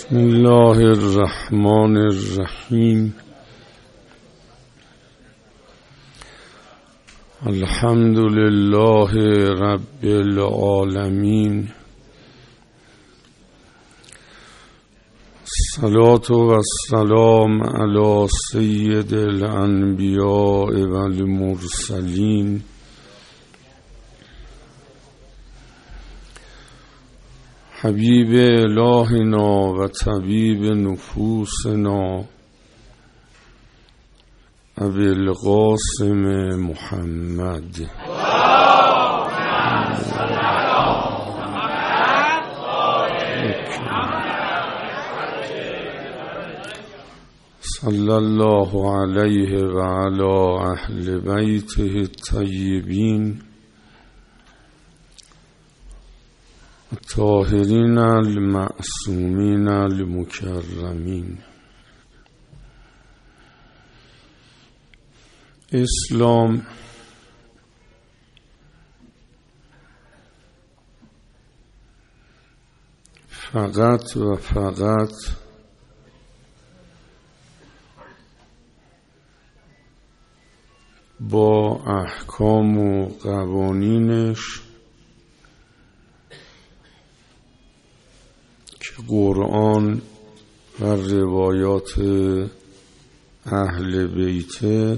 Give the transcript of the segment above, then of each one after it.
بسم الله الرحمن الرحیم. الحمد لله رب العالمین. الصلاة و السلام علی سید الانبیاء و المرسلین حبیب الهنا و طبیب نفوسنا ابی القاسم محمد. صلی الله علیه و علی اهل بیته الطیبین الطاهرین المعصومین المکرمین. اسلام فقط و فقط با احکام و قوانینش که قرآن و روایات اهل بیت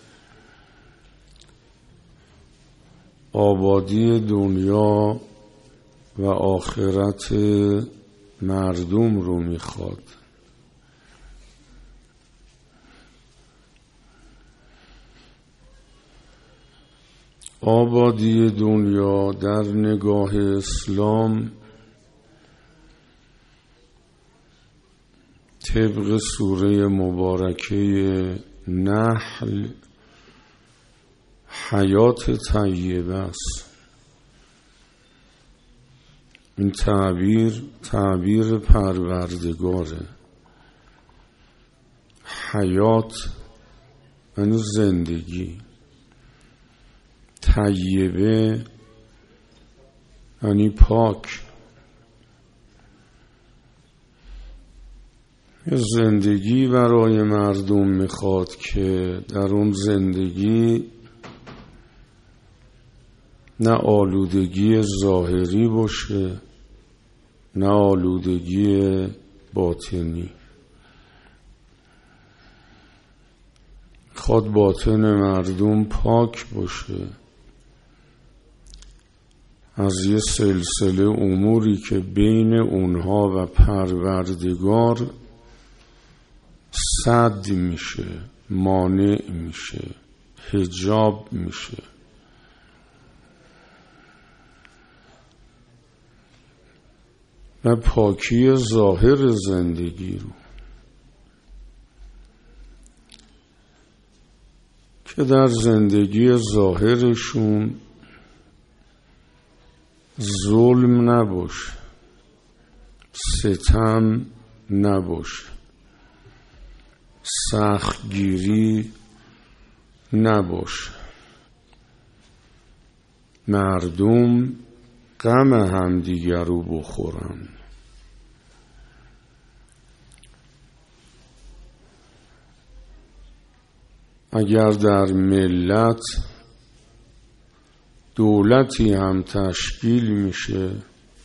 آبادی دنیا و آخرت مردم رو میخواد. آبادی دنیا در نگاه اسلام طبق سوره مبارکه نحل حیات طیبه است. این تعبیر پروردگاره. حیات یعنی زندگی، طیبه یعنی پاک. یه زندگی برای مردم میخواد که در اون زندگی نه آلودگی ظاهری باشه نه آلودگی باطنی. خود باطن مردم پاک باشه از یه سلسله اموری که بین اونها و پروردگار سد میشه، مانع میشه، حجاب میشه. و پاکی ظاهر زندگی رو که در زندگی ظاهرشون ظلم نباشه، ستم نباشه، سختگیری نباشه. مردم غم همدیگر رو بخورن. اگر در ملت دولتی هم تشکیل میشه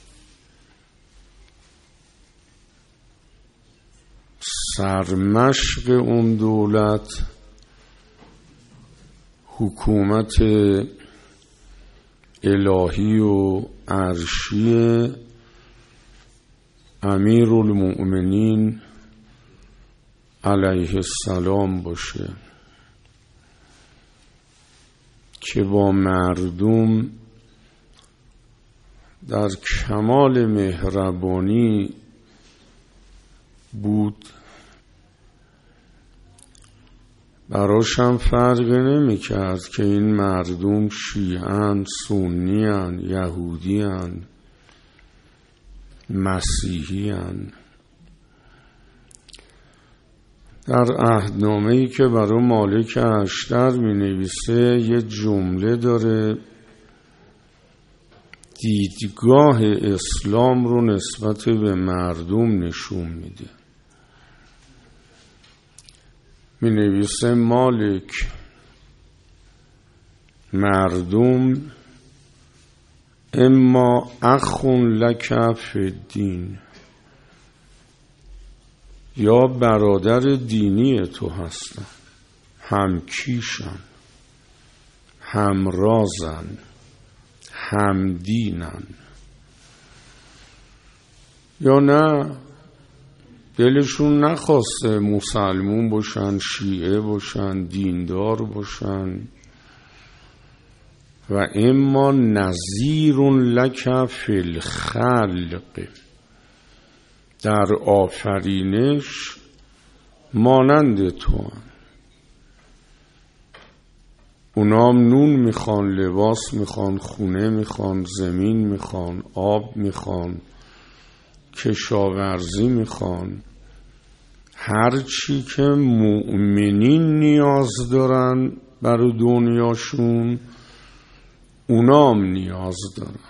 سرمشق اون دولت حکومت الهی و عرشی امیرالمؤمنین علیه السلام باشه که با مردم در کمال مهربانی بود. براشم فرق نمی کرد که این مردم شیعن، سنیان، یهودیان، مسیحیان. در عهدنامه‌ای که برای مالک اشتر می نویسه یه جمله داره دیدگاه اسلام رو نسبت به مردم نشون میده. می نویسه مالک مردم اما اخون لک فی الدین، یا برادر دینی تو هستن، همکیشن، همرازن، همدینن، یا نه دلشون نخواسته مسلمون باشن، شیعه باشن، دیندار باشن. و اما نذیر لک فی الخلق، در آفرینش مانند تو هم. اونام نون میخوان، لباس میخوان، خونه میخوان، زمین میخوان، آب میخوان، کشاورزی میخوان. هر چی که مؤمنین نیاز دارن برای دنیاشون اونام نیاز دارن.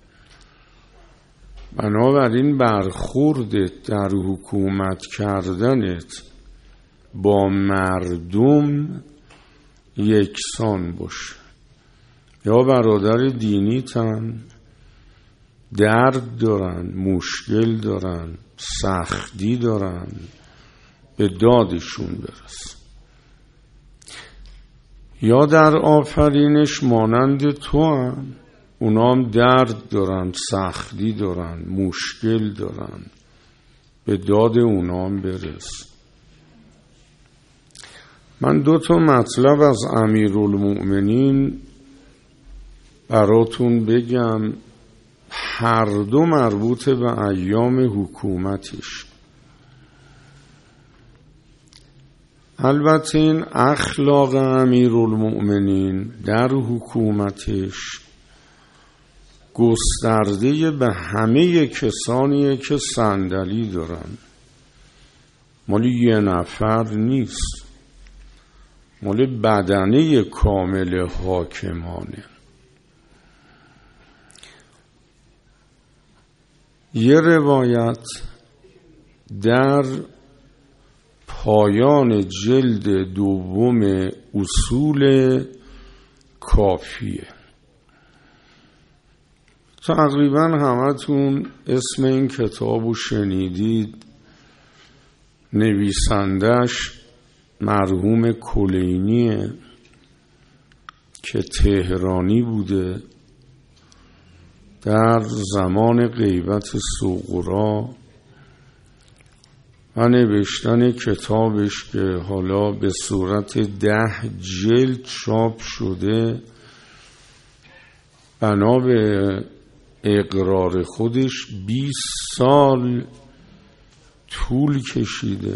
بنابراین برخوردت در حکومت کردنت با مردم یکسان باشه. یا برادر دینیتن، درد دارن، مشکل دارن، سختی دارن، به دادشون برس. یا در آفرینش مانند تو هم، اونام درد دارن، سختی دارن، مشکل دارن، به داد اونام برس. من 2 مطلب از امیرالمؤمنین براتون بگم، هر دو مربوط به ایام حکومتش. البته این اخلاق امیرالمؤمنین در حکومتش گسترده به همه کسانیه که صندلی دارن، مالی یه نفر نیست، مال بدنه کامل حاکمانه. یه روایت در پایان جلد 2 اصول کافیه. تقریبا همتون اسم این کتابو شنیدید. نویسندش مرحوم کلینیه که تهرانی بوده. در زمان غیبت سغرا و نوشتن کتابش که حالا به صورت 10 جلد چاپ شده، بنا به اقرار خودش 20 سال طول کشیده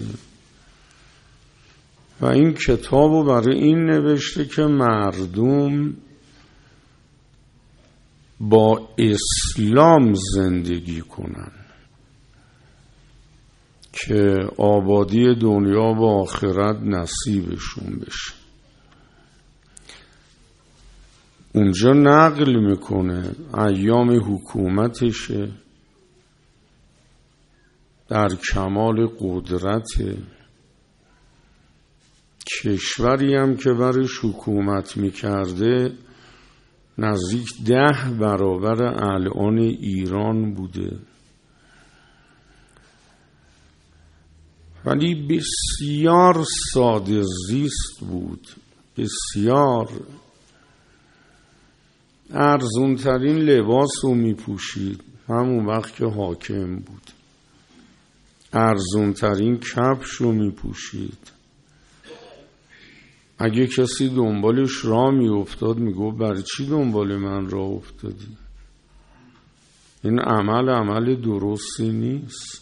و این کتابو برای این نوشته که مردم با اسلام زندگی کنن که آبادی دنیا و آخرت نصیبشون بشه. اونجا نقل میکنه ایام حکومتشه، در کمال قدرت، کشوری هم که برش حکومت میکرده نزدیک 10 برابر الان ایران بوده، ولی بسیار ساده زیست بود. بسیار ارزونترین لباس رو می پوشید همون وقت که حاکم بود، ارزونترین کفش رو می پوشید. اگه کسی دنبالش راه می افتاد می گفت برای چی دنبال من راه افتادی؟ این عمل درستی نیست.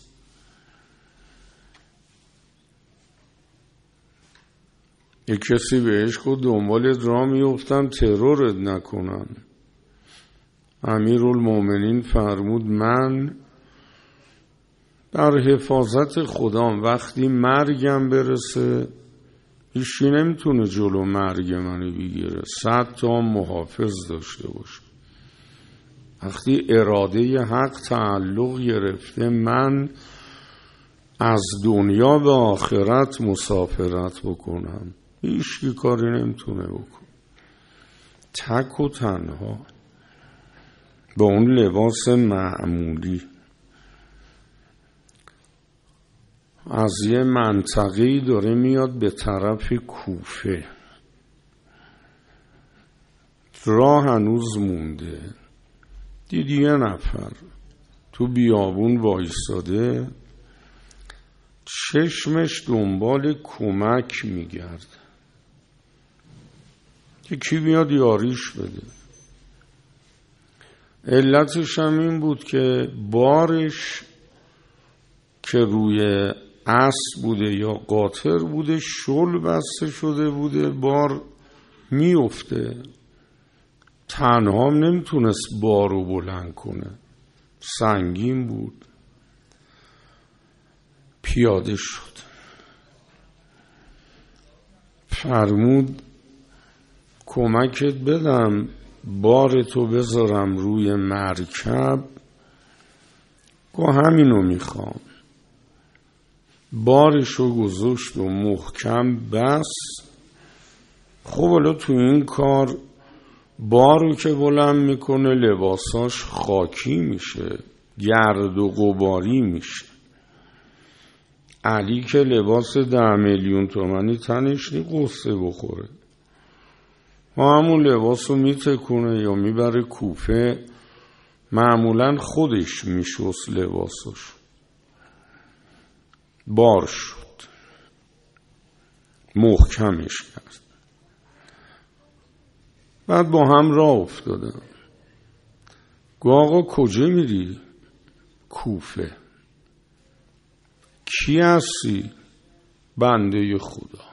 یک کسی بهش گفت دنبالت راه می افتم ترورت نکنن. امیرالمؤمنین فرمود من در حفاظت خدام، وقتی مرگم برسه هیچی نمیتونه جلو مرگ منو بگیره، 100 تا محافظ داشته باشه. وقتی اراده حق تعلق گرفته، من از دنیا به آخرت مسافرت بکنم، هیچکی کاری نمیتونه بکن. تک و تنها با اون لباس معمولی از یه منطقه‌ای داره میاد به طرف کوفه. راه هنوز مونده. دید یه نفر تو بیابون وایساده، چشمش دنبال کمک میگرد که کی بیاد یاریش بده. علتش هم این بود که بارش که روی اسب بوده یا قاطر بوده شل بسته شده بوده، بار میفته، تنها نمیتونست بارو بلند کنه، سنگین بود. پیاده شد، فرمود کمکت بدم، بارتو بذارم روی مرکب. گفت همینو میخوام. بارشو گذاشت و محکم بس. خب حالا تو این کار بارو که بلند میکنه لباساش خاکی میشه، گرد و غباری میشه. علی که لباس 10 میلیون تومانی تنش نی قصه بخوره، همون لباس رو میتکونه یا میبره کوفه، معمولا خودش میشست لباسش. بار شد، محکمش کرد. بعد با هم راه افتادم. گفت آقا کجا میری؟ کوفه. کی هستی؟ بنده خدا.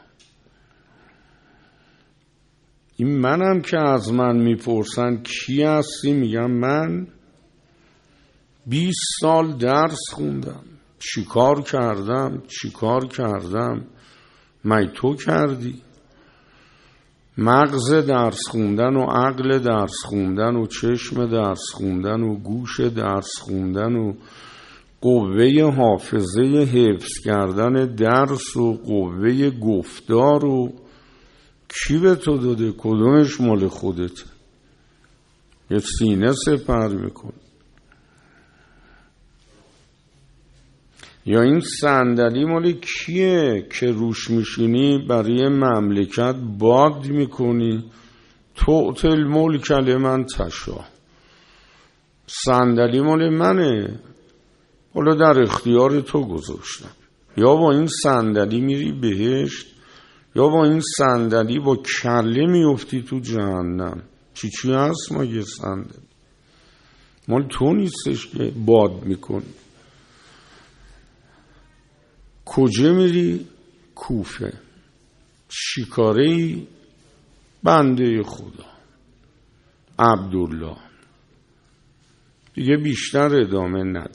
این منم که از من میپرسن کی هستی، میگم من 20 سال درس خوندم، چیکار کردم می تو کردی؟ مغز درس خوندن و عقل درس خوندن و چشم درس خوندن و گوش درس خوندن و قوه حافظه حفظ کردن درس و قوه گفتار و کی به تو داده؟ کدومش مال خودت؟ یه سینه سپر میکن. یا این صندلی مال کیه که روش میشینی برای مملکت باد میکنی؟ تؤتی الملک لمن تشاء. صندلی مال منه، حالا در اختیار تو گذاشتم. یا با این صندلی میری بهشت، یا با این صندلی با کله میفتی تو جهنم. چی هست ما یه صندلی؟ مال تو نیستش که باد میکنی. کجا میری؟ کوفه. چی کاری؟ بنده خدا عبدالله. دیگه بیشتر ادامه نداد.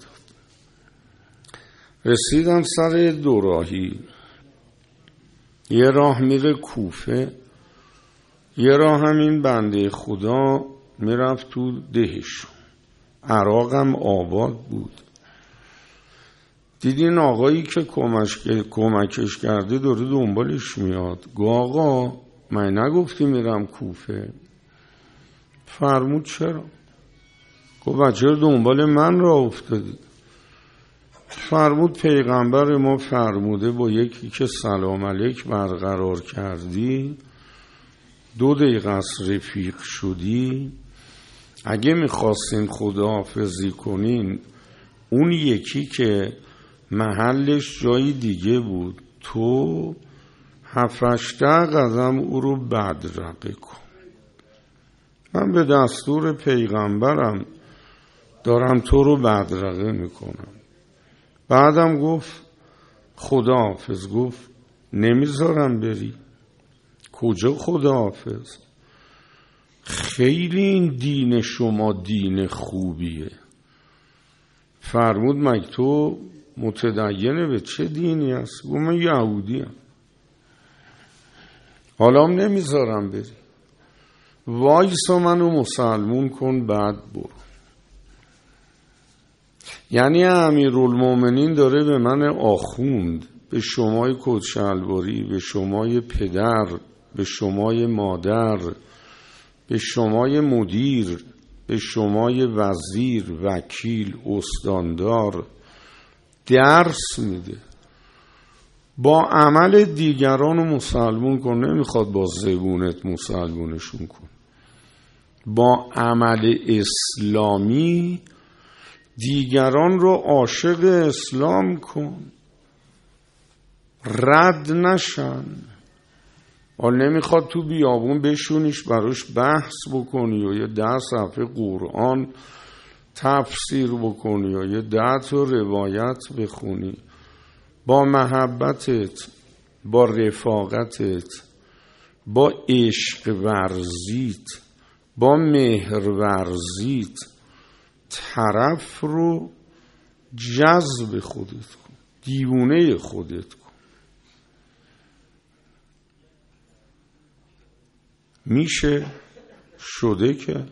رسیدم سر دوراهی. یه راه میره کوفه، یه راه همین بنده خدا میرفت تو دهش. عراقم آباد بود. دیدین آقایی که کمکش کرده داره دنبالش میاد. گو آقا من نگفتی میرم کوفه؟ فرمود چرا؟ گو بچه دنبال من را افتادی؟ فرمود پیغمبر ما فرموده با یکی که سلام علیک برقرار کردی 2 دقیقه از رفیق شدی، اگه میخواستین خداحافظی کنین اون یکی که محلش جای دیگه بود تو 7-8 قدم او رو بدرقه کن. من به دستور پیغمبرم دارم تو رو بدرقه میکنم. بعدم گفت خداحافظ. گفت نمیذارم بری. کجا خداحافظ؟ خیلی این دین شما دین خوبیه. فرمود مگه تو متدینه؟ به چه دینی هست؟ گفت من یهودیم. حالا هم نمیذارم بری. وایسا منو مسلمون کن بعد برو. یعنی امیرالمومنین داره به من آخوند، به شمای کدشلواری، به شمای پدر، به شمای مادر، به شمای مدیر، به شمای وزیر، وکیل، استاندار درس میده. با عمل دیگران رو مسلمون کن، نمیخواد با زبونت مسلمونشون کن. با عمل اسلامی دیگران رو عاشق اسلام کن، رد نشن. نمیخواد تو بیابون بشونیش براش بحث بکنی و یه 10 صفحه قرآن تفسیر بکنی و یه 10 تا روایت بخونی. با محبتت، با رفاقتت، با عشق ورزیت، با مهر ورزیت طرف رو جذب خودت کن، دیوونه خودت کن. میشه شده که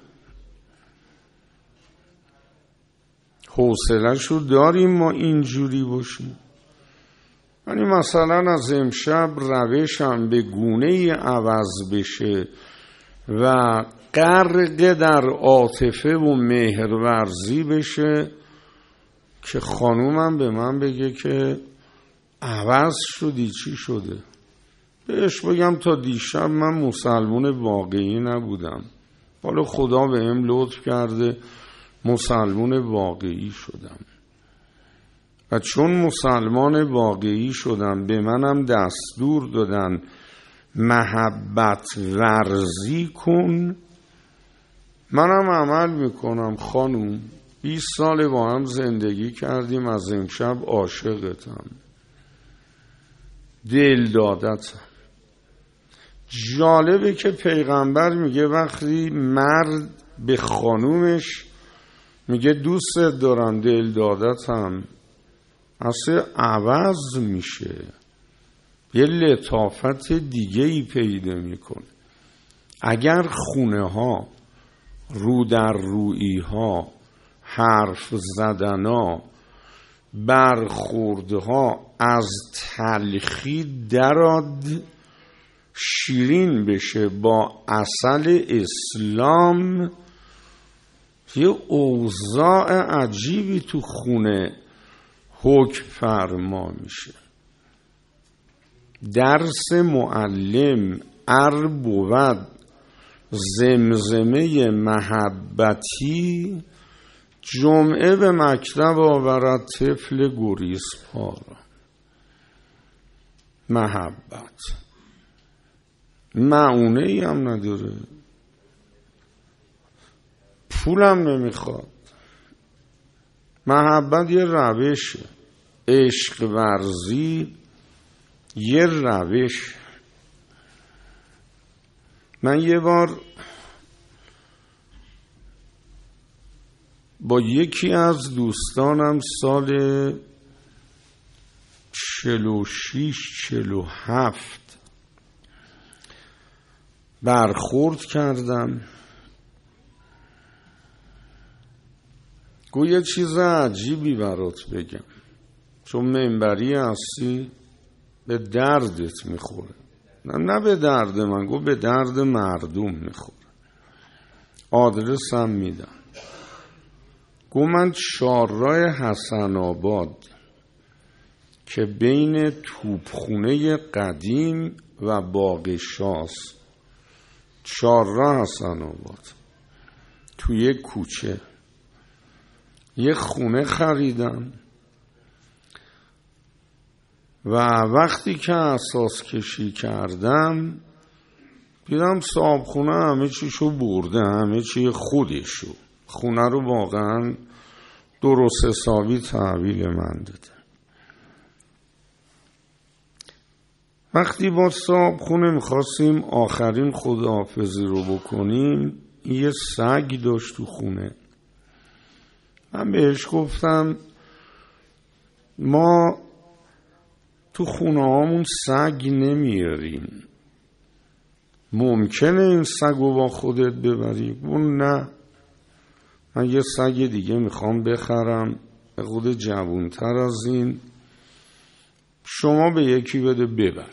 حوصله‌شو داریم ما اینجوری باشیم؟ یعنی مثلا از امشب روشم به گونه‌ای عوض بشه و غرق در عاطفه و مهرورزی بشه که خانومم به من بگه که عوض شدی، چی شده؟ بهش بگم تا دیشب من مسلمون واقعی نبودم، حالا خدا بهم لطف کرده مسلمون واقعی شدم و چون مسلمان واقعی شدم به منم دستور دادن محبت ورزی کن، منم عمل میکنم. خانوم 20 سال با هم زندگی کردیم، از امشب عاشقتم، دل دادتم. جالبه که پیغمبر میگه وقتی مرد به خانومش میگه دوستت دارم، دل دادتم، اصلا عوض میشه، یه لطافت دیگه ای پیدا میکنه. اگر خونه ها، رو در رویی ها، حرف زدن ها، برخورد ها از تلخی دراد شیرین بشه با عسل اسلام، یه اوضاع عجیبی تو خونه حکم فرما میشه. درس معلم ار بود زمزمه محبتی، جمعه به مکتب آورد طفل گریزپا را. محبت معونه ای هم نداره، پولم نمیخواد. محبت یه روشه، عشق ورزی یه روش. من یه بار با یکی از دوستانم سال 46-47 برخورد کردم. گو یه چیز عجیبی برات بگم، چون منبری هستی به دردت میخوره. نه به درد من، گو به درد مردم میخوره. آدرسم میدم. گو من چهارراه حسن آباد که بین توپخونه قدیم و باغ شاس، چهارراه حسن آباد، توی یک کوچه یه خونه خریدم و وقتی که اساس کشی کردم دیدم صاحب خونه همه چیشو برده، همه چی خودشو. خونه رو واقعا درست حسابی تحویل من داده. وقتی با صاحب خونه میخواستیم آخرین خداحافظی رو بکنیم، یه سگ داشت تو خونه. من بهش گفتم ما تو خونه هامون سگ نمیاریم، ممکنه این سگ رو با خودت ببری؟ اون نه، من یه سگ دیگه میخوام بخرم خود جوانتر از این، شما به یکی بده ببر.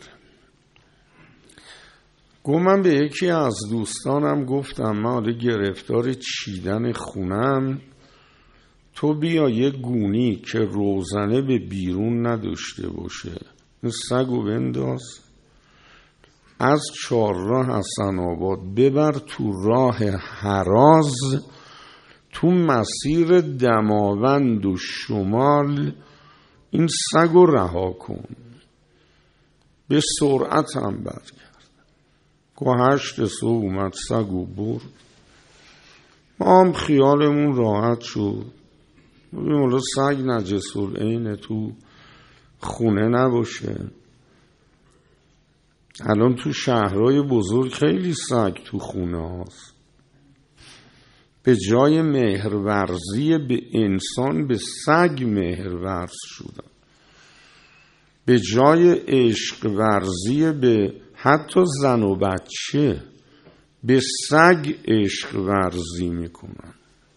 من به یکی از دوستانم گفتم من حالا گرفتار چیدن خونم، تو بیا یه گونی که روزنه به بیرون نداشته باشه این سگو بنداز از چهارراه حسن آباد ببر تو راه هراز، تو مسیر دماوند و شمال این سگو رها کن، به سرعت هم برگرد. 8 صبح اومد سگو برد، ما هم خیالمون راحت شد، مولا سگ نجس العین تو خونه نباشه. الان تو شهرهای بزرگ خیلی سگ تو خونه هاست. به جای مهرورزی به انسان به سگ مهرورز شدن، به جای عشق ورزی به حتی زن و بچه به سگ عشق ورزی میکنن.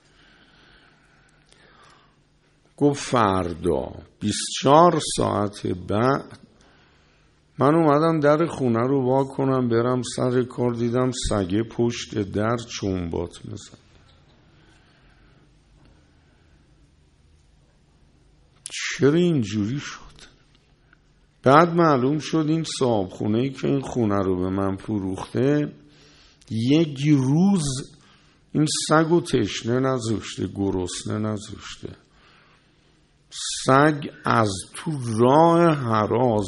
گفت فردا 24 ساعت بعد من اومدم در خونه رو وا کنم برم سر کار، دیدم سگه پشت در چنبات میزن. چرا اینجوری شد؟ بعد معلوم شد این صاحب خونه‌ای که این خونه رو به من فروخته یک روز این سگو تشنه نذاشته، گرسنه نذاشته. سگ از تو راه هراز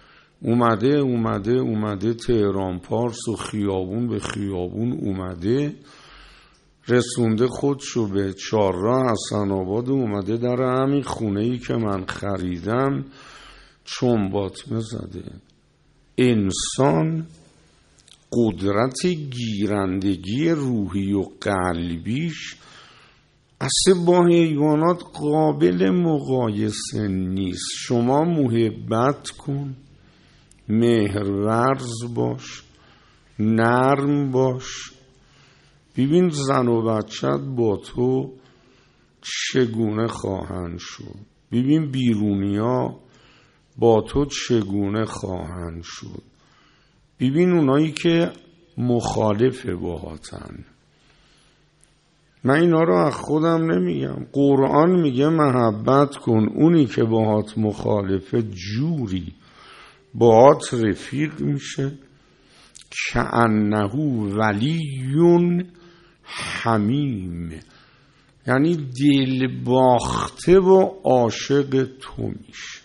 اومده تهران پارس و خیابون به خیابون اومده، رسونده خودشو به چهارراه حسن آباد، اومده در همین خونه‌ای که من خریدم چنباتمه زده. انسان قدرت گیرندگی روحی و قلبیش اصلا با حیوانات قابل مقایسه نیست. شما محبت کن، مهرورز باش، نرم باش، ببین زن و بچت با تو چگونه خواهند شد، ببین بیرونیا با تو چگونه خواهند شد، ببین اونایی که مخالف باهاتن. من اینا رو از خودم نمیگم، قرآن میگه محبت کن، اونی که باهات مخالفه جوری باهات رفیق میشه کأنه ولی حمیم، یعنی دل باخته و عاشق تو میشه.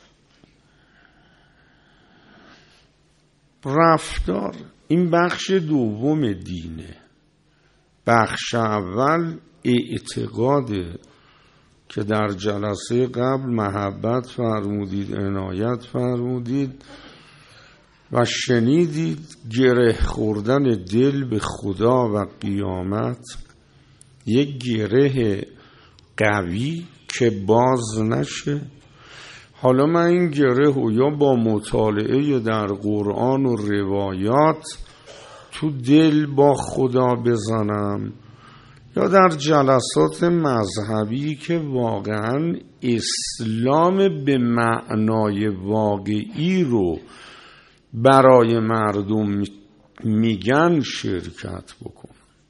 رفتار این بخش دوم دینه. بخش اول اعتقاده که در جلسه قبل محبت فرمودید، عنایت فرمودید و شنیدید. گره خوردن دل به خدا و قیامت یک گره قوی که باز نشه. حالا من این گره رو یا با مطالعه در قرآن و روایات تو دل با خدا بزنم یا در جلسات مذهبی که واقعا اسلام به معنای واقعی رو برای مردم میگن شرکت بکن.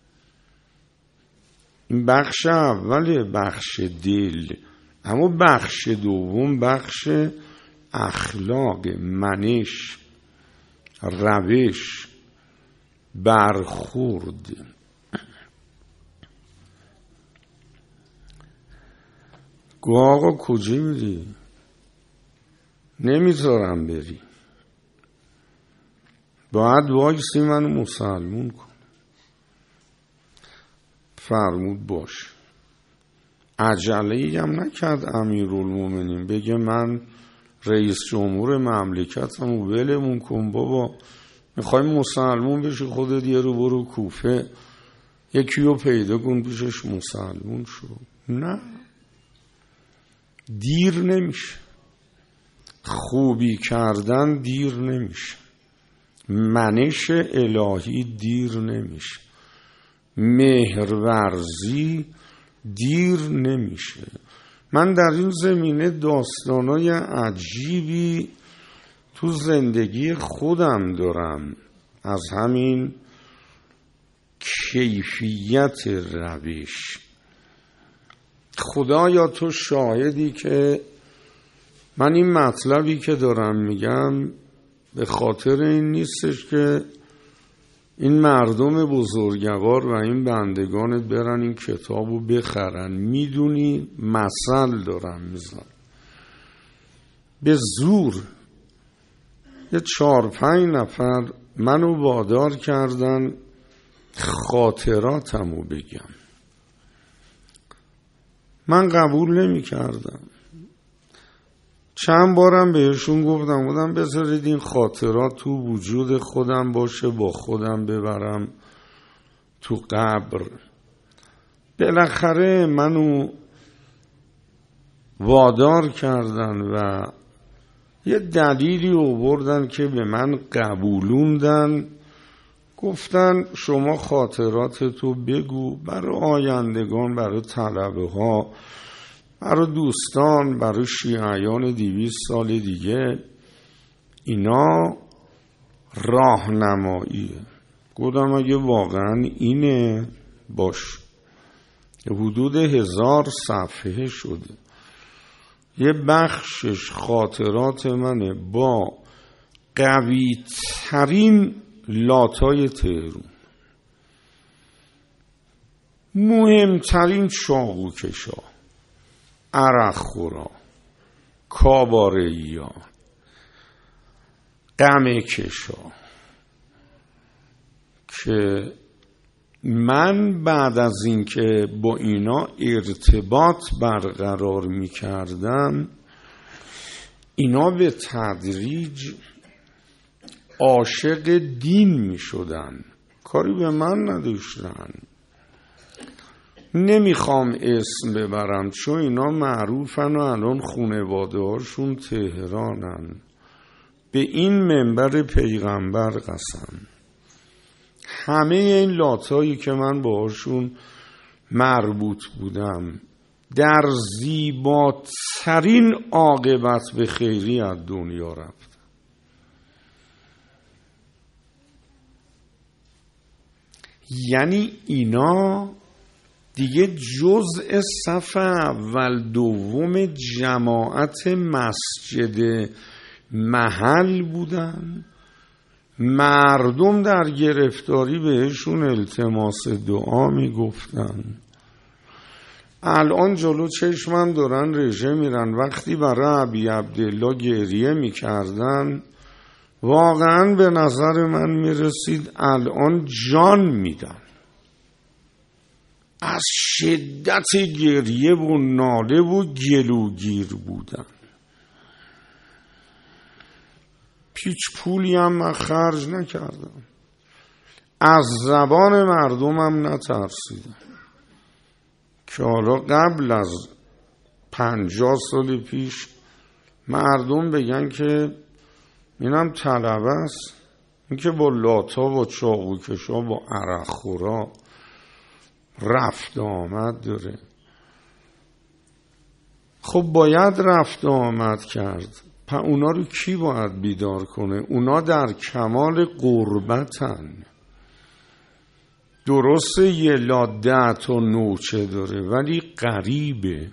این بخش اول بخش دل، اما بخش دوم بخش اخلاق، منش، روش، برخورد. گو آقا کجا میری؟ نمیذارم بری، باید وایسی منو مسلمون کن. فرمود باش. عجله‌ای هم نکرد امیرالمومنین بگه من رئیس جمهور مملکتم و ولمون کن بابا، میخوای مسلمون بشی خودت یه رو برو کوفه یکی رو پیدا کن پیشش مسلمون شو. نه، دیر نمیشه، خوبی کردن دیر نمیشه، منش الهی دیر نمیشه، مهرورزی دیر نمیشه. من در این زمینه داستانای عجیبی تو زندگی خودم دارم از همین کیفیت روش. خدایا تو شاهدی که من این مطلبی که دارم میگم به خاطر این نیستش که این مردم بزرگوار و این بندگانت برن این کتابو بخرن. میدونی مثل دارم میزنم. به زور یه 4-5 نفر منو وادار کردن خاطراتمو بگم. من قبول نمی کردم. چند بارم بهشون گفتم بذارید این خاطرات تو وجود خودم باشه، با خودم ببرم تو قبر. بالاخره منو وادار کردن و یه دلیلی آوردن که به من قبولوندن. گفتن شما خاطراتتو بگو برای آیندگان، برای طلبه ها، برای دوستان، برای شیعیان 200 سال دیگه. اینا راهنماییه. گفتم اگه واقعا اینه باش. حدود 1000 صفحه شده. یه بخشش خاطرات منه با قوی ترین لاتای تهران، مهمترین چاقوکشا، عرق خورا، کاباره‌ایا، قمه کشا، که من بعد از این که با اینا ارتباط برقرار می کردم، اینا به تدریج عاشق دین می شدن. کاری به من نداشتن. نمیخوام اسم ببرم چون اینا معروفن و الان خانواده هاشون تهرانن. به این منبر پیغمبر قسم، همه این لاتایی که من باهاشون مربوط بودم در زیباترین عاقبت به خیری از دنیا رفت. یعنی اینا دیگه جزء صف اول دوم جماعت مسجد محل بودن. مردم در گرفتاری بهشون التماس دعا میگفتن. الان جلو چشمم دارن رژه میرن. وقتی برای ابی عبدالله گریه میکردن واقعا به نظر من میرسید الان جان میدن. از شدت گریه و ناله و گلوگیر بودن. هیچ پولی هم من خرج نکردم. از زبان مردمم نترسیدم که حالا قبل از 50 سال پیش مردم بگن که اینم طلبه است، این که با لاتا و چاقوکشا با عرق خورا رفت آمد داره. خب باید رفت آمد کرد. اونا رو کی باید بیدار کنه؟ اونا در کمال قربتن. درسته یه لادت و نوچه داره ولی غریبه.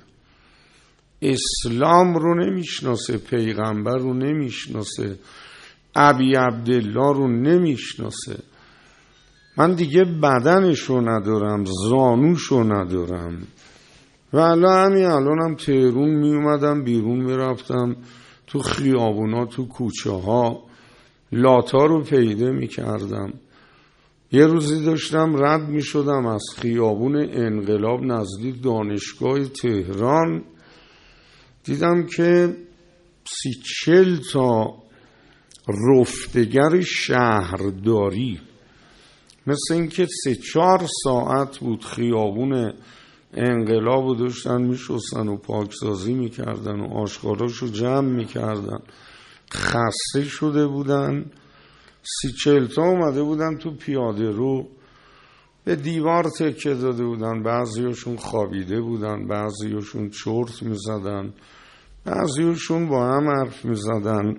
اسلام رو نمیشناسه، پیغمبر رو نمیشناسه، ابی عبدالله رو نمیشناسه. من دیگه بدنشو ندارم، زانوشو ندارم. و الانم تهرون می اومدم بیرون میرفتم تو خیابونا تو کوچه ها لاتا رو پیدا می کردم. یه روزی داشتم رد می شدم از خیابون انقلاب نزدیک دانشگاه تهران، دیدم که 30-40 تا رفتگر شهرداری مثل این که 3-4 ساعت بود خیابون انقلاب رو داشتن می شستن و پاکسازی می کردن و آشغالاشو جمع می کردن. خسته شده بودن. 30-40 تا اومده بودن تو پیاده رو به دیوار تکه داده بودن، بعضیاشون خوابیده بودن، بعضیاشون چرت میزدن، بعضیاشون با هم حرف میزدن.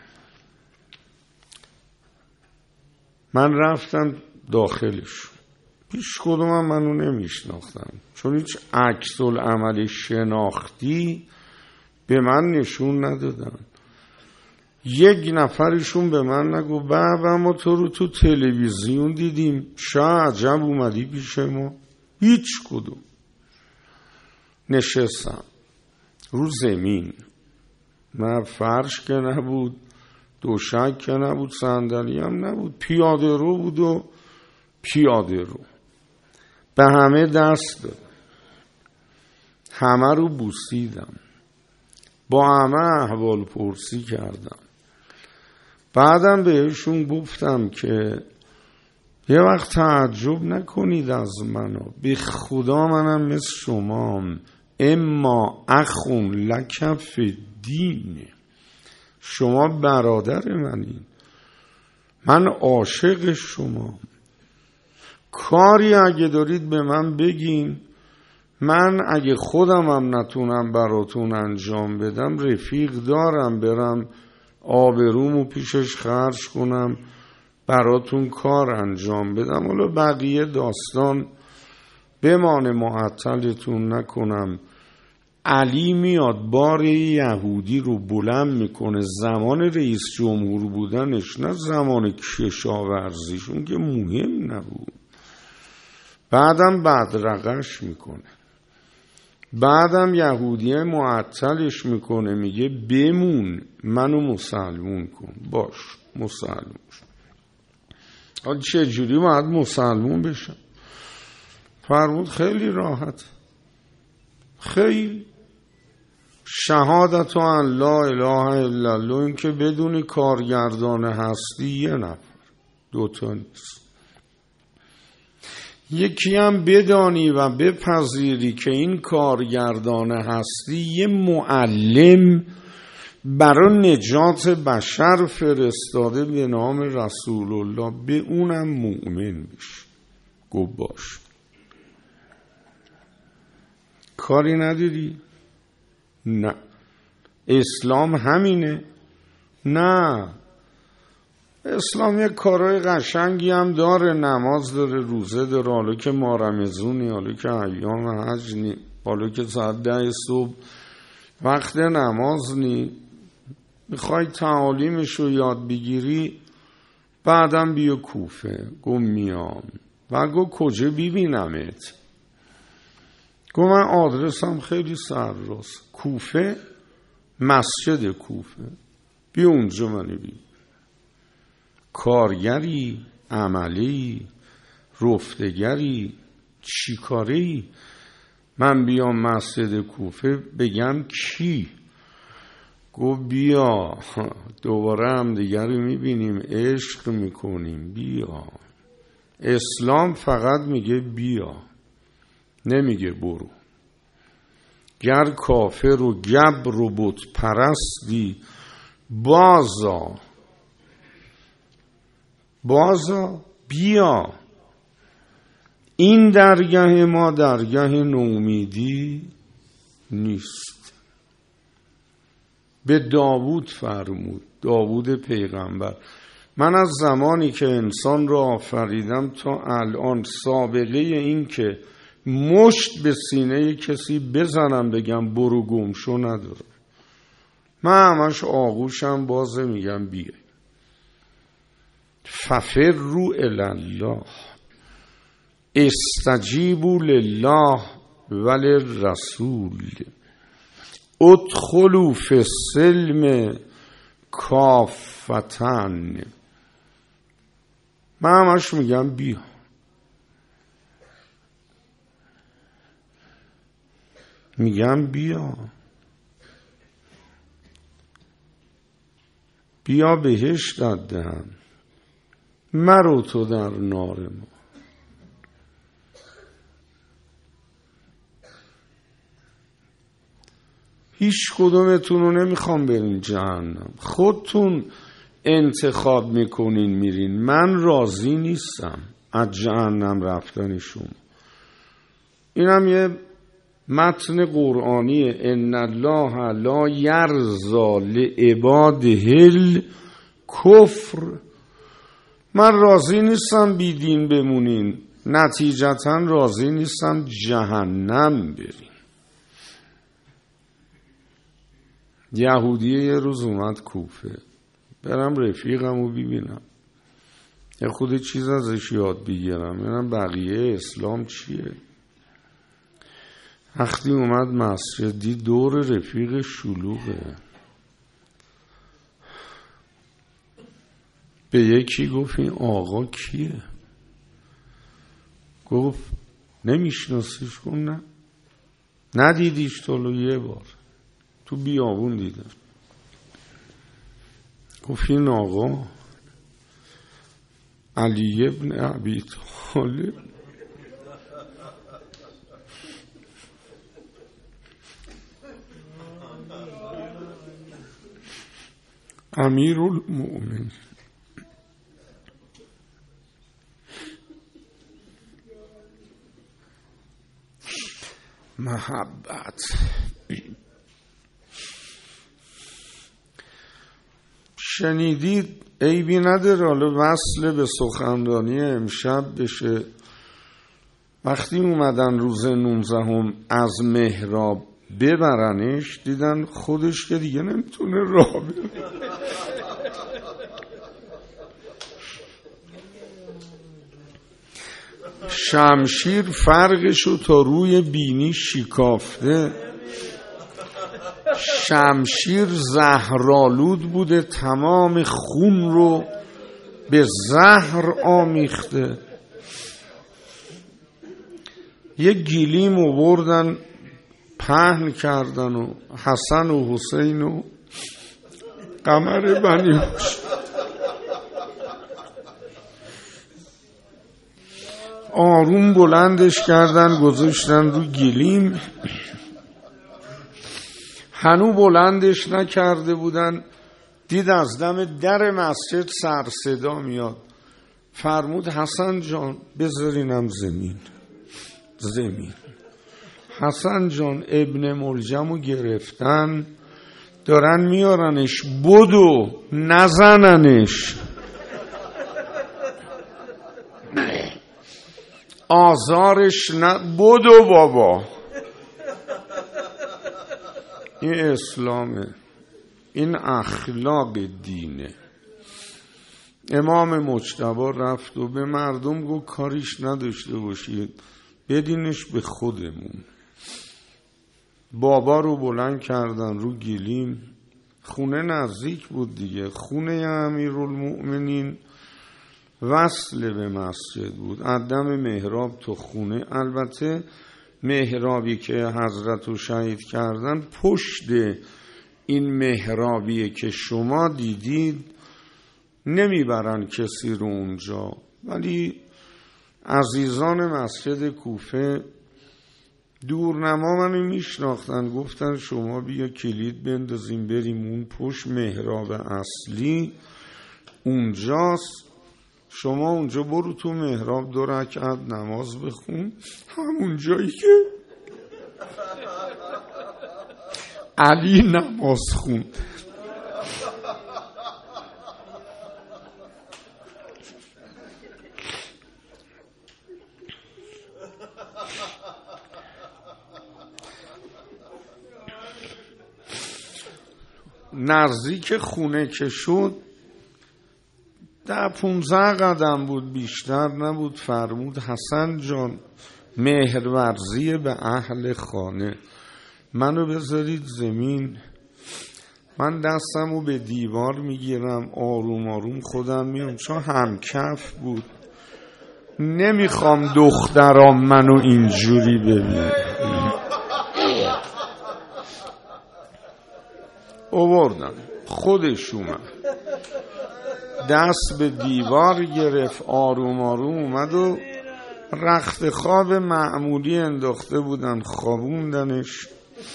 من رفتم داخلش، هیچ کدوم منو نمیشناختن، چون هیچ عکس العمل شناختی به من نشون ندادن. یک نفرشون به من نگو بابا ما تو رو تو تلویزیون دیدیم، چه عجب اومدی پیش ما. هیچ کدوم. نشستم رو زمین، نه فرش که نبود، دوشک که نبود، صندلی هم نبود، پیاده رو بود و پیاده رو. به همه دست دادم، همه رو بوسیدم، با همه احوال پرسی کردم. بعدم بهشون گفتم که یه وقت تعجب نکنید از منو، به خدا منم مثل شمام، اما اخون لکف دین، شما برادر منین، من عاشق شما. کاری اگه دارید به من بگین، من اگه خودم هم نتونم براتون انجام بدم، رفیق دارم برم آبرومو پیشش خرج کنم براتون کار انجام بدم. حالا بقیه داستان بمانه، معطلتون نکنم. علی میاد بار یهودی رو بلند میکنه، زمان رئیس جمهور بودنش، نه زمان کشاورزیشون که مهم نبود. بعدم بدرقش میکنه، بعدم یهودی معطلش میکنه، میگه بمون منو مسلمون کن. باش مسلمون شد. حالا چجوری باید مسلمون بشم؟ فرمود خیلی راحت، خیلی شهادت ان لا اله الا الله، این که بدونی کارگردان هستی یه نفر، دوتا نیست. یکی هم بدانی و بپذیری که این کارگردان هستی یه معلم برای نجات بشر فرستاده به نام رسول الله، به اونم مؤمن بشی. گفت باش. کاری نداری؟ نه. اسلام همینه؟ نه. اسلام یک کارهای قشنگی هم داره، نماز داره، روزه داره، حالا که ماه رمضونی، حالا که ایام حج نی، حالا که ساعت 10 صبح وقت نماز نی، میخوای تعالیمشو یاد بگیری بعدم بیا کوفه. گو میام. و گو کجا ببینمت؟ گو من آدرسم خیلی سرراست، کوفه، مسجد کوفه، بیا اونجا منو ببین. کارگری، عملی، رفتگری، چیکاری؟ من بیام مسجد کوفه بگم کی؟ گو بیا دوباره هم دیگر رو میبینیم، عشق میکنیم، بیا. اسلام فقط میگه بیا، نمیگه برو. گر کافر و گبر و بت پرستی، بازا بیا. این درگاه ما درگاه نومیدی نیست. به داوود فرمود، داوود پیغمبر، من از زمانی که انسان را آفریدم تا الان سابقه این که مشت به سینه کسی بزنم بگم برو گم شو ندارم. من همش آغوشم بازه، میگم بیا. ففروا الی الله، استجیبوا لله وللرسول، ادخلوا فی السلم کافة. من همش میگم بیا. میگم بیا بهشت دادم، مرو تو در نار ما. هیچ کدومتون رو نمیخوام برین جهنم، خودتون انتخاب میکنین میرین، من راضی نیستم. از جهنم رفتنشون. اینم یه متن قرآنی، ان الله لا یرضی لعباده الکفر. من راضی نیستم بیدین بمونین، نتیجتا راضی نیستم جهنم برین. یهودیه یه روز اومد کوفه، برم رفیقمو ببینم، یه خود چیز ازش یاد بگیرم، ببینم بقیه اسلام چیه. وقتی اومد مسجد دید دور رفیق شلوغه، به یکی گفت این آقا کیه؟ گفت نمیشناسیش؟ گفت نه، ندیدیش تو؟ یه بار تو بیابون دیدم. گفت این آقا علی ابن ابی طالب. امیرالمؤمنین. محبت. شنیدید؟ عیبی نداره حالا وصل به سخنرانی امشب بشه. وقتی اومدن روز 19 از محراب ببرنش، دیدن خودش که دیگه نمیتونه راه بره. شمشیر فرقشو تا روی بینی شکافته. شمشیر زهرآلود بوده، تمام خون رو به زهر آمیخته. یه گلیم آوردن پهن کردن و حسن و حسین و قمر بنی آروم بلندش کردن گذاشتن رو گلیم. هنو بلندش نکرده بودن، دید از دم در مسجد سر صدا میاد. فرمود حسن جان بذارینم زمین. حسن جان ابن ملجمو گرفتن، دارن میارنش، بدو نزننش، آزارش بدو بابا. این اسلامه، این اخلاق دینه. امام مجتبی رفت و به مردم گفت کاریش نداشته باشید، بدینش به خودمون. بابا رو بلند کردن رو گلیم، خونه نزدیک بود دیگه، خونه امیرالمؤمنین وصل به مسجد بود، عدم محراب تو خونه. البته محرابی که حضرت رو شهید کردن پشت این محرابیه که شما دیدید، نمیبرن کسی رو اونجا. ولی عزیزان مسجد کوفه دورنما منو میشناختن، گفتن شما بیا کلید بندازیم بریم اون پشت، محراب اصلی اونجاست، شما اونجا برو تو محراب 2 رکعت نماز بخون، همون جایی که علی نماز خوند. نزدیک خونه که شد 10-15 قدم بود، بیشتر نبود. فرمود حسن جان مهرورزی به اهل خانه، منو بذارید زمین، من دستمو به دیوار میگیرم، آروم آروم خودم میام، چون همکف بود، نمیخوام دخترام منو اینجوری ببینن. آوردم، خودش اومد دست به دیوار گرفت، آروم آروم اومد و رخت خواب معمولی انداخته بودن، خوابوندنش.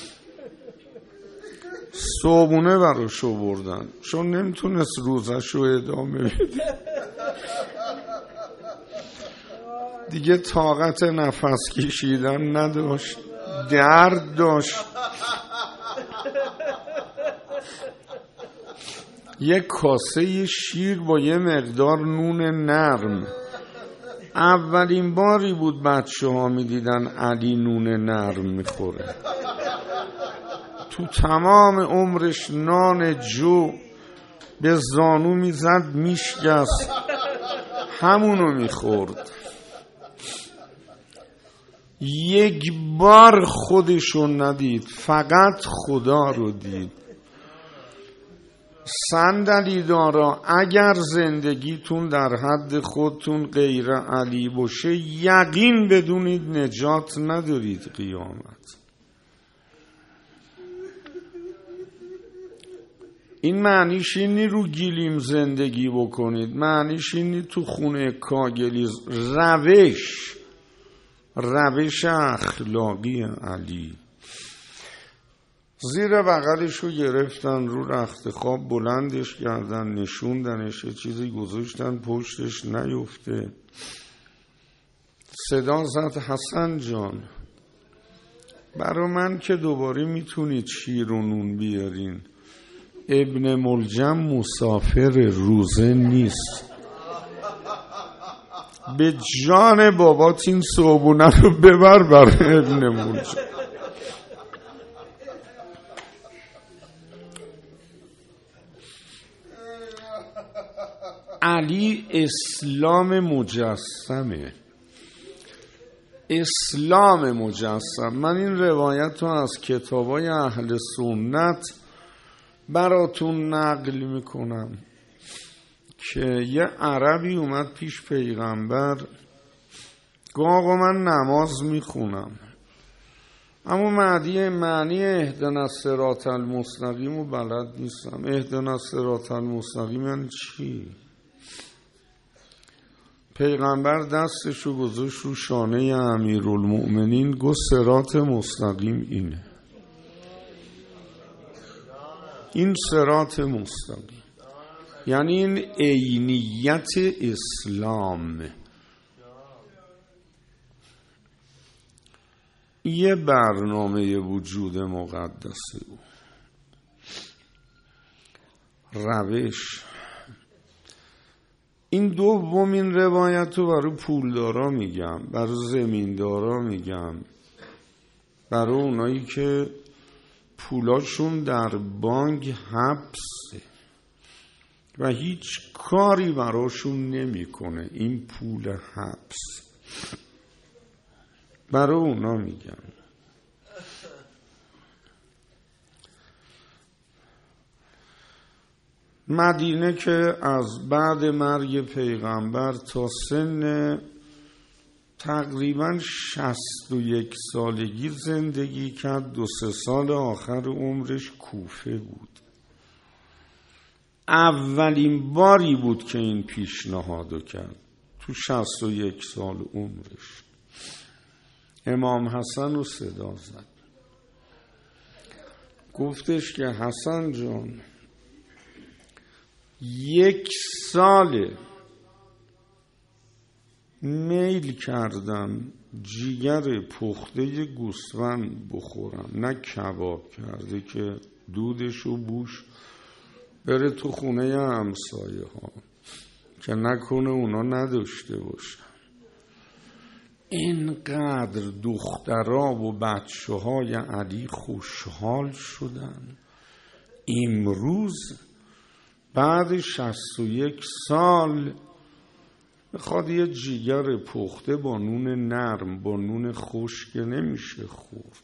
صبحونه براش آوردن چون نمیتونست روزش رو ادامه بده. دیگه طاقت نفس کشیدن نداشت، درد داشت. یک کاسه شیر با یه مقدار نون نرم. اولین باری بود بچه ها می دیدن علی نون نرم می خوره. تو تمام عمرش نان جو به زانو می زد می شکست، همونو می خورد. یک بار خودشو ندید، فقط خدا رو دید. صندلی دارا، اگر زندگیتون در حد خودتون غیر علی باشه، یقین بدونید نجات ندارید قیامت. این معنیش اینی رو گیلیم زندگی بکنید، معنیش اینی تو خونه کاگلی روش اخلاقی علی. زیر بغلشو گرفتن، رو رخت خواب بلندش کردن، نشوندنش، چیزی گذاشتن پشتش نیفته. صدا زد حسن جان برا من که دوباره میتونید شیر و نون بیارین، ابن ملجم مسافر روزه نیست. به جان بابات این صبحونه رو ببر برای ابن ملجم. علی اسلام مجسمه، اسلام مجسم. من این روایت رو از کتابای اهل سنت براتون نقل میکنم که یه عربی اومد پیش پیغمبر، گفت آقا من نماز میخونم اما معنی اهدنا الصراط المستقیم رو بلد نیستم. اهدنا الصراط المستقیم یعنی چی؟ پیغمبر دستشو گذاشت رو شانه امیرالمؤمنین، گفت صراط مستقیم اینه، این صراط مستقیم یعنی این عینیت اسلام. یه برنامه وجود مقدسه او، روش. این دومین روایت رو برای پولدارا میگم، برای زمیندارا میگم، برای اونایی که پولاشون در بانک حبسه و هیچ کاری براشون نمیکنه این پول حبس، برای اونا میگم. مدینه که از بعد مرگ پیغمبر تا سن تقریبا 61 سالگی زندگی کرد، 2-3 سال آخر عمرش کوفه بود. اولین باری بود که این پیشنهادو کرد تو 61 سال عمرش. امام حسن رو صدا زد، گفتش که حسن جان 1 سال میل کردم جیگر پخته گوسفند بخورم، نه کباب کرده که دودشو بوش بره تو خونه همسایه ها که نکنه اونا نداشته باشن. اینقدر دخترها و بچه های علی خوشحال شدن. امروز بعد 61 سال میخواد یه جیگر پخته با نون نرم، با نون خشک نمیشه خورد.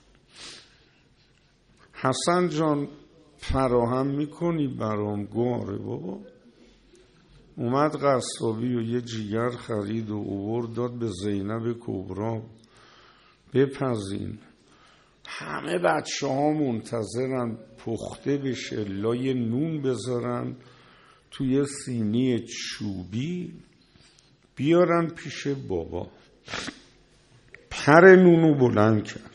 حسن جان فراهم میکنی برام؟ گواره بابا. اومد قصابی و یه جیگر خرید و آورد داد به زینب کبرا، بپزین. همه بچه ها منتظرن پخته بشه، لای نون بذارن توی سینی چوبی بیارن پیش بابا. پر نونو بلند کرد،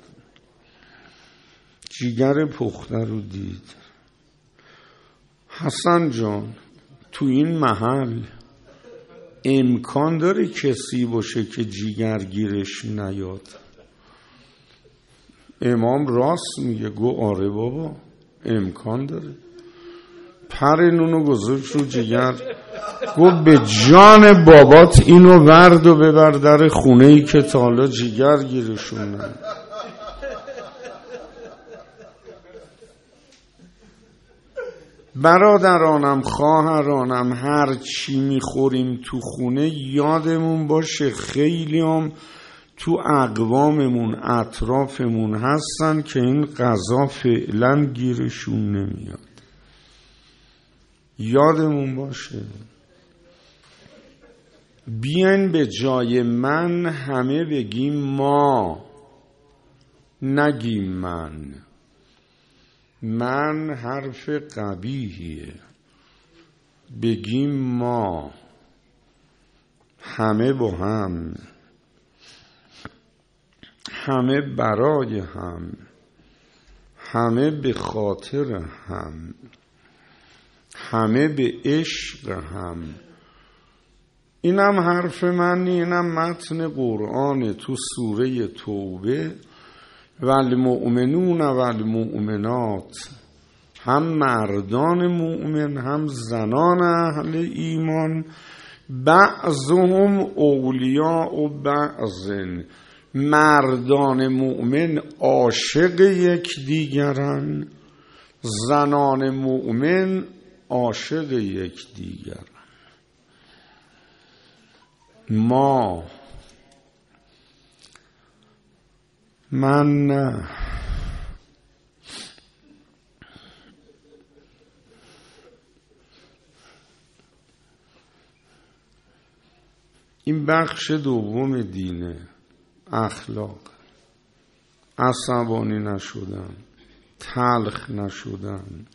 جیگر پخته رو دید. حسن جان تو این محل امکان داره کسی باشه که جیگرگیرش نیاد؟ امام راست میگه، گو آره بابا امکان داره. پر نونو گذاشت رو جگر، گو به جان بابات اینو ورد و ببر در خونه ای که تا حالا جیگر گیرشون نه. برادرانم خواهرانم، هر چی میخوریم تو خونه یادمون باشه خیلی هم تو اقواممون اطرافمون هستن که این غذا فعلا گیرشون نمیاد. یادمون باشه. بیاین به جای من همه بگیم ما، نگیم من حرف قبیحیه. بگیم ما، همه با هم، همه برای هم، همه به خاطر هم، همه به عشق هم. اینم حرف من، اینم متن قرآن تو سوره توبه. والمؤمنون والمؤمنات، هم مردان مؤمن هم زنان اهل ایمان، بعضهم اولیاء بعض، مردان مؤمن عاشق یکدیگرن، زنان مؤمن عاشق یکدیگرن. ما، من نه. این بخش دوم دینه، اخلاق. عصبانی نشدن، تلخ نشدن،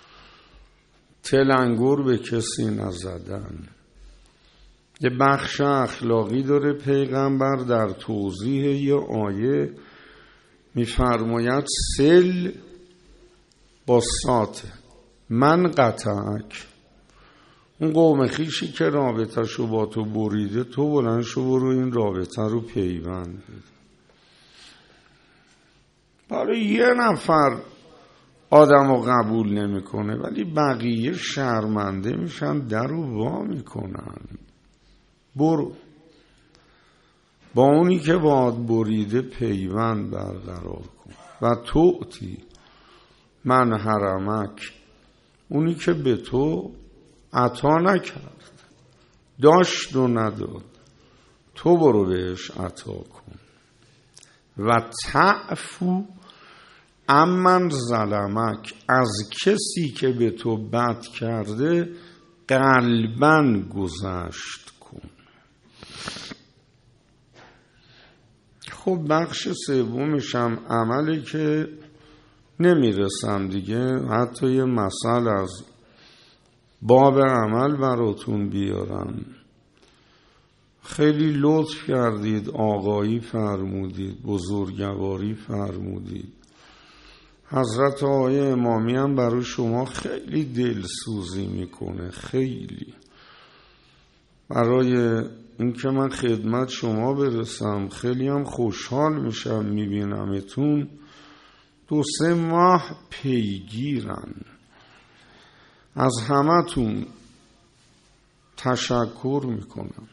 تلنگر به کسی نزدن. یه بخش اخلاقی داره پیغمبر در توضیح یه آیه میفرماید سل با سات من قطعک. اون قوم خیشی که رابطه شو با تو بریده، تو بلند شو برو این رابطه رو پیوند بده. برای یه نفر آدم رو قبول نمیکنه ولی بقیه شرمنده میشن، در رو وا میکنن. برو با اونی که باهات بریده پیوند برقرار کن. و توتی من حرمک، اونی که به تو عطا نکرد، داشت و نداد، تو برو بهش عطا کن. و تعفو امن ظلمک، از کسی که به تو بد کرده قلباً گذشت کن. خب بخش سومش هم عملی که نمیرسم دیگه، حتی یه مثل از باب عمل براتون بیارم. خیلی لطف کردید، آقایی فرمودید، بزرگواری فرمودید. حضرت آقای امامی هم برای شما خیلی دلسوزی میکنه، خیلی. برای اینکه من خدمت شما برسم خیلی هم خوشحال میشم میبینمتون. 2-3 ماه پیگیرن. از همتون تشکر میکنم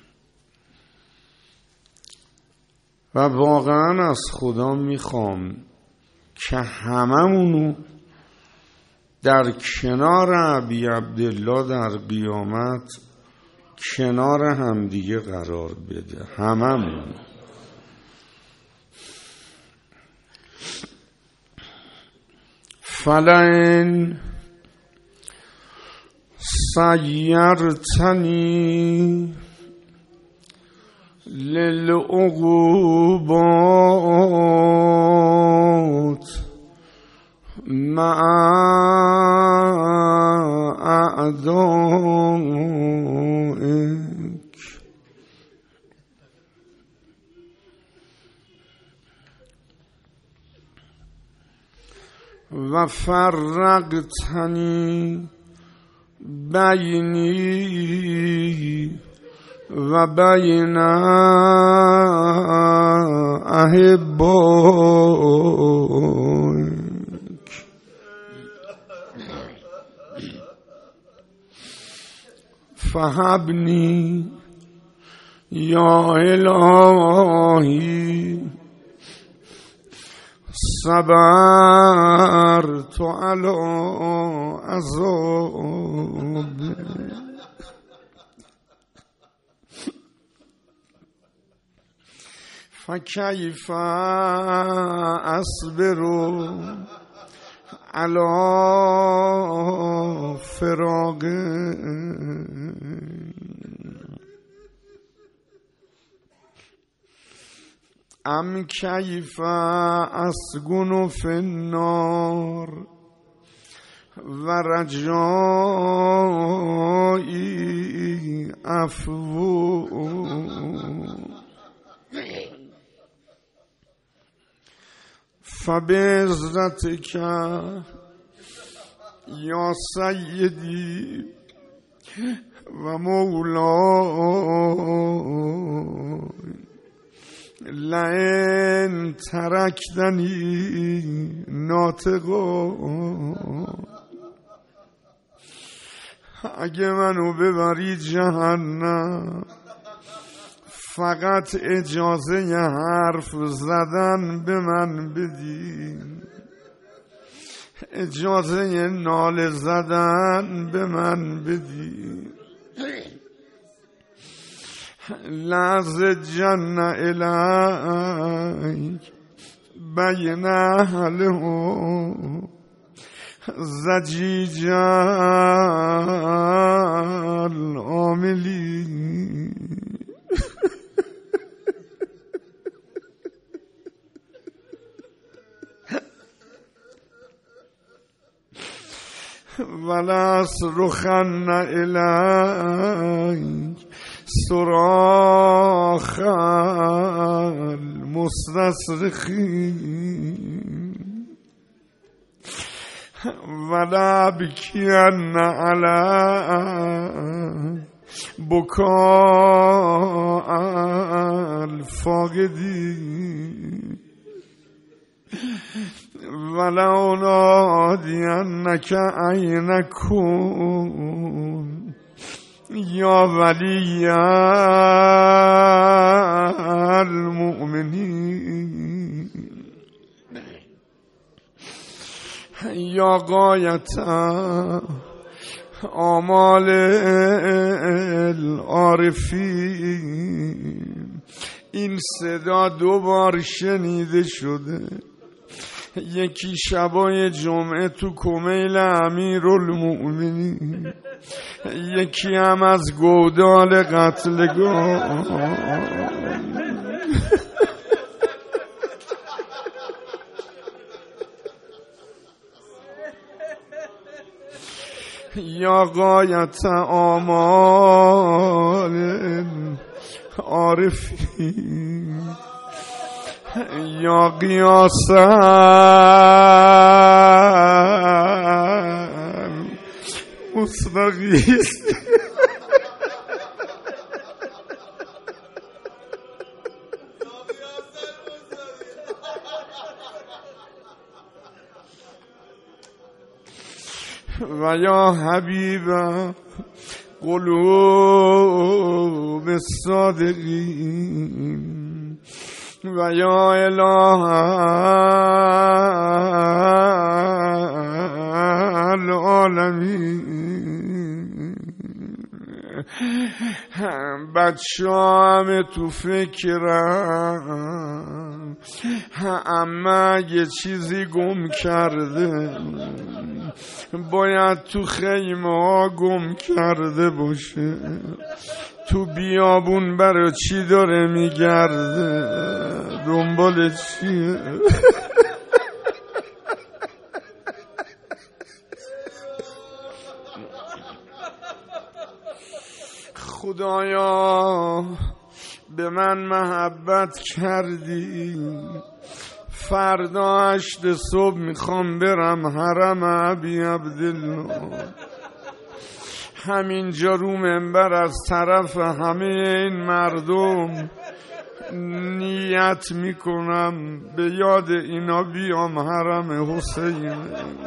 و واقعا از خدا میخوام که هممونو در کنار ابی عبدالله در قیامت کنار همدیگه قرار بده. هممون. فلئن سیرتنی للعقوبات مع اعدائک، و فرقتنی بینی و بین احبائک فهبنی یا الهی صبرت علی عذاب فکیف اصبر علی فراق ام کیف اسکن فی النار و رجایی عفو فبعزتک یا سیدی و مولا لئن ترکتنی ناطقا اگه منو ببری جهنم فقط اجازه ی حرف زدن به من بدی، اجازه ی ناله زدن به من بدی. لازجن الیک بین اهله زجیج العاملی. ولأصرخن الیک صراخ المستصرخین ولأبکین علی بکاء الفاقدین ولأنادینک این کن یا ولی المؤمنین یا غایت آمال العارفین. این صدا 2 بار شنیده شده، یکی شبای جمعه تو کمیل امیرالمؤمنین، یکی هم از گودال قتلگاه. یا غایت آمال عارفین یا قیاس مستغیث. و یا حبیب قلوب الصادقین و یا اله العالمین. بچه همه تو فکرم اما یه چیزی گم کرده، باید تو خیمه ها گم کرده باشه. تو بیابون برای چی داره میگرده؟ دنبال چیه؟ خدایا به من محبت کردی، فردا 8 صبح میخوام برم حرم ابی عبدالله. همینجا رو منبر از طرف همه این مردم نیت میکنم به یاد اینا بیام حرم حسین.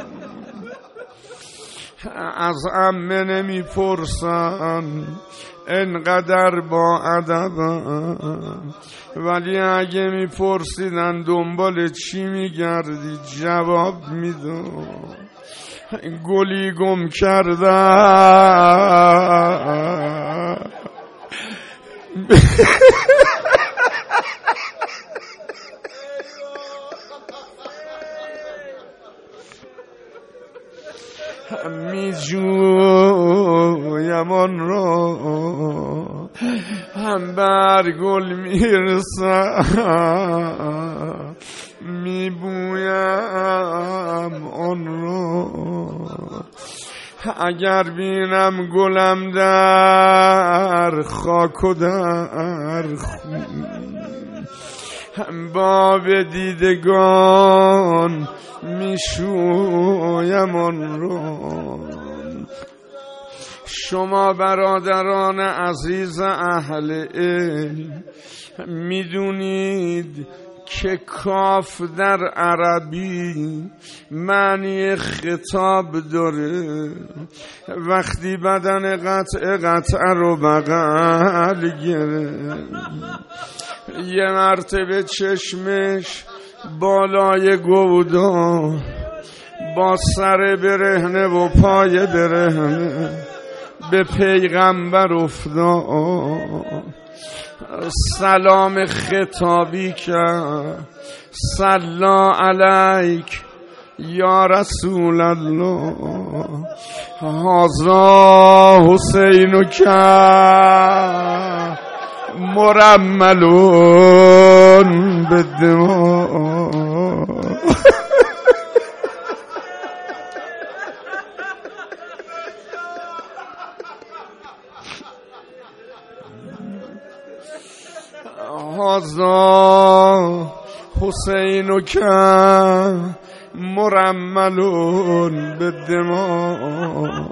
از عمه نمیپرسن انقدر با ادبم، ولی اگه میپرسیدن دنبال چی میگردی جواب میدم گلی گم کردم. می جویم آن را هم بر گل میرسم، می بویم آن را اگر بینم گلم در خاک و در با به دیدگان میشویم آن را. شما برادران عزیز اهل علم میدونید که کاف در عربی معنی خطاب داره. وقتی بدن قطعه رو بغل گرفت، یه مرتبه چشمش بالای گودا با سر برهنه و پای برهنه به پیغمبر افتاد، سلام خطابی کرد، سلا علیک یا رسول الله، هذا حسین که مرملون بالدماء. هذا حسین که مرملون بالدماء.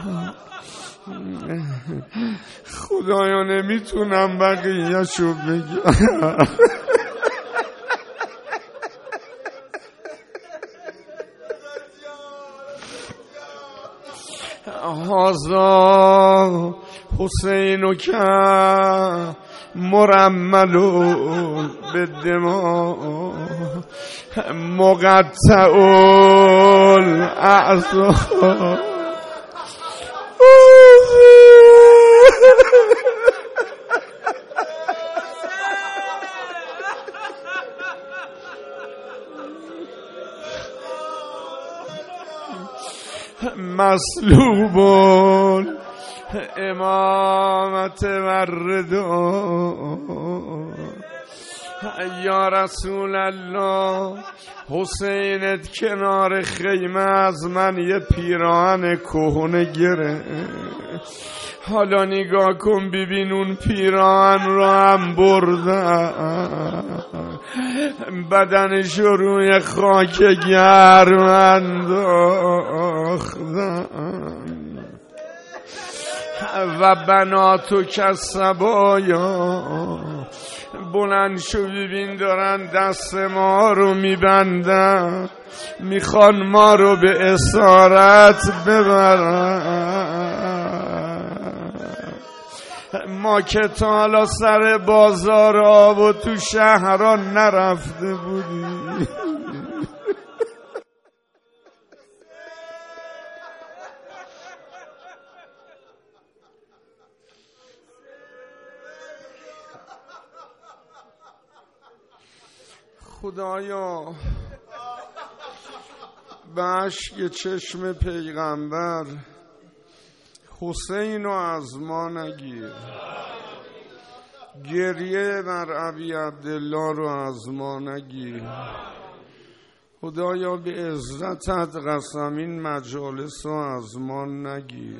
خدایا نمیتونم بقیه‌شو بگم. هذا حسین که مرملون بالدماء مقطع الاعضاء. مسلوبون امامت وردا. یا رسول الله، حسینت کنار خیمه از من یه پیراهن کهنه گره، حالا نگاه کن ببین اون پیراهن رو هم بردن، بدنش روی خاک گرم انداختن. و بناتو کسبایا، بلند شو ببین دارن دست ما رو میبندن، میخوان ما رو به اسارت ببرن. ما که تا حالا سر بازار آب و تو شهران نرفته بودیم. خدایا به اشک چشم پیغمبر حسین رو از ما نگیر، گریه بر ابی عبدالله رو از ما نگیر. خدایا به عزتت قسم این مجالس رو از ما نگیر.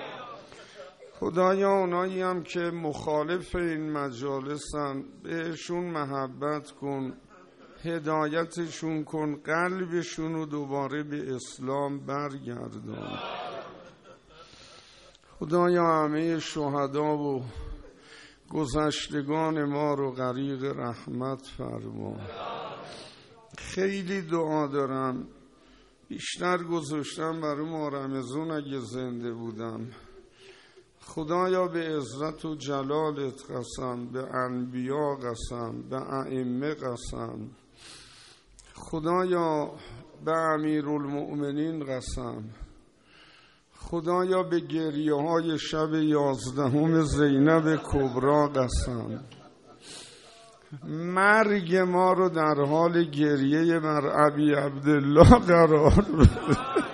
خدایا اونایی هم که مخالف این مجالسن بهشون محبت کن، هدایتشون کن، قلبشون رو دوباره به اسلام برگردان. خدایا همه شهدا و گذشتگان ما رو غریق رحمت فرما. خیلی دعا دارم، بیشتر گذاشتم برای ما رمضان اگه زنده بودم. خدایا به عزت و جلالت قسم، به انبیا قسم، به ائمه قسم، خدایا به امیرالمؤمنین قسم، خدایا به گریه های شب 11 زینب کبرا قسم، مرگ ما رو در حال گریه بر ابی عبدالله قرار بده.